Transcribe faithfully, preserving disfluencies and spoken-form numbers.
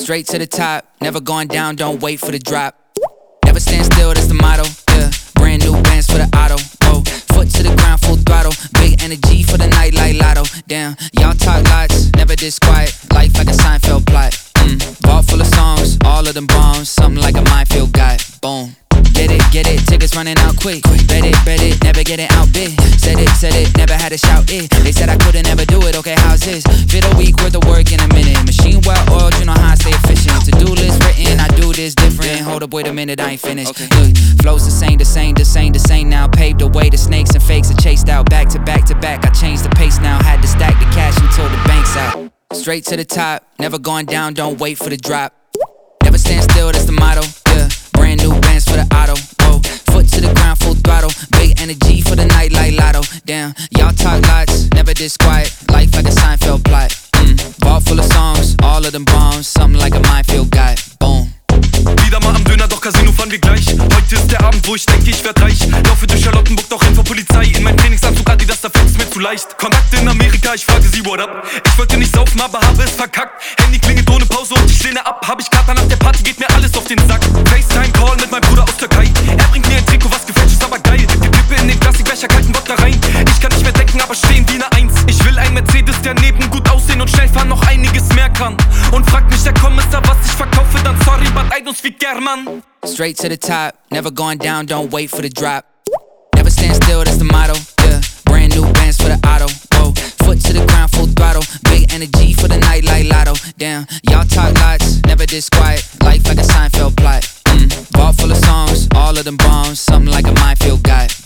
Straight to the top, never going down, don't wait for the drop. Never stand still, that's the motto, yeah. Brand new bands for the auto, whoa. Foot to the ground, full throttle. Big energy for the night like lotto. Damn, y'all talk lots, never this quiet. Life like a Seinfeld plot. Mm. Vault full of songs, all of them bombs. Something like a minefield guy, boom. Get it, get it, tickets running out quick. Bet it, bet it, never get it out big. Said it, said it, never had to shout it. They said I couldn't ever do it, okay, how's this? Fit a week worth of work in a minute. Machine well oiled, you know how I stay efficient. To-do list written, I do this different. Hold up, wait a minute, I ain't finished. Okay. Look, flows the same, the same, the same, the same now. Paved the way, the snakes and fakes are chased out. Back to back to back, I changed the pace now. Had to stack the cash until the bank's out. Straight to the top, never going down, don't wait for the drop. Never stand still, that's the motto, yeah. Brand new bands for the auto, whoa. Foot to the ground, full throttle. Big energy for the night like lotto. Damn, y'all talk lots, never this quiet. Life like a Seinfeld plot. Mm. Vault full of songs, all of them bombs. Something like a minefield guy, boom. Wieder mal am Döner, doch Casino fahren wir gleich. Heute ist der Abend, wo ich denke, ich werd reich. Laufe durch Charlottenburg, doch renn vor Polizei. In mein Trainingsanzug, Adidas, da fällt's mir zu leicht. Kontakte in Amerika, ich frage sie, what up? Ich wollte nicht saufen, aber habe es verkackt. Handy klingelt ohne Pause und ich lehne ab. Hab ich Kater nach der Party, geht mir alles auf den Sack. FaceTime-Call mit meinem Bruder aus Türkei. Er bringt mir ein Trikot, was gefälscht ist, aber geil. Die Kippe in den Plastikbecher, kalten Bock da rein. Ich kann nicht mehr denken, aber stehen wie eine Eins. Ich will ein Mercedes, der neben gut aussehen und schnell fahren noch einiges mehr kann. Und fragt mich der Kommissar, was ich verkaufe, dann sorry, but I don't speak German. Straight to the top, never going down, don't wait for the drop. Never stand still, that's the motto, yeah. Brand new bands for the auto, whoa. Foot to the ground, full throttle. Big energy for the night like lotto. Damn, y'all talk lots, never this quiet. Life like a Seinfeld plot. Mm. Vault full of songs, all of them bombs. Something like a minefield guy.